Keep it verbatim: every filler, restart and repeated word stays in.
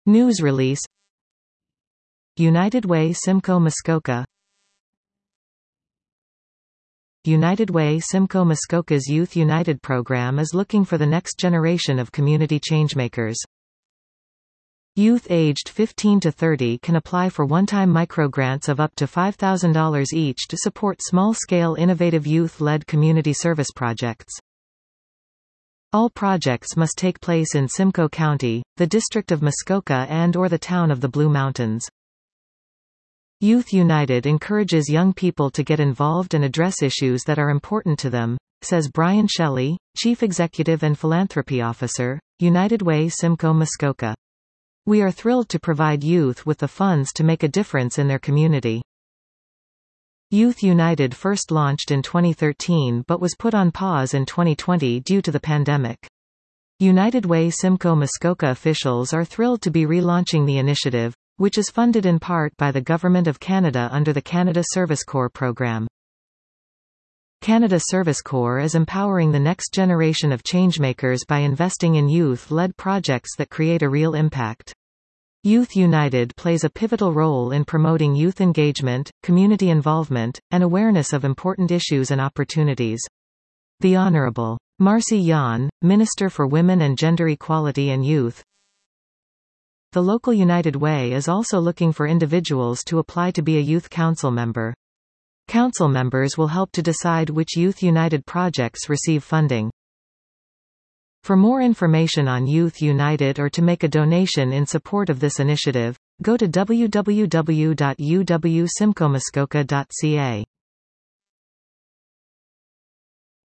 News release. United Way Simcoe Muskoka. United Way Simcoe Muskoka's Youth United program is looking for the next generation of community changemakers. Youth aged fifteen to thirty can apply for one-time microgrants of up to five thousand dollars each to support small-scale innovative youth-led community service projects. All projects must take place in Simcoe County, the District of Muskoka and or the town of the Blue Mountains. Youth United encourages young people to get involved and address issues that are important to them, says Brian Shelley, Chief Executive and Philanthropy Officer, United Way Simcoe Muskoka. We are thrilled to provide youth with the funds to make a difference in their community. Youth United first launched in twenty thirteen but was put on pause in twenty twenty due to the pandemic. United Way Simcoe Muskoka officials are thrilled to be relaunching the initiative, which is funded in part by the Government of Canada under the Canada Service Corps program. Canada Service Corps is empowering the next generation of changemakers by investing in youth-led projects that create a real impact. Youth United plays a pivotal role in promoting youth engagement, community involvement, and awareness of important issues and opportunities. The Honourable Marcy Yan, Minister for Women and Gender Equality and Youth. The local United Way is also looking for individuals to apply to be a youth council member. Council members will help to decide which Youth United projects receive funding. For more information on Youth United or to make a donation in support of this initiative, go to w w w dot u w simcoe muskoka dot c a.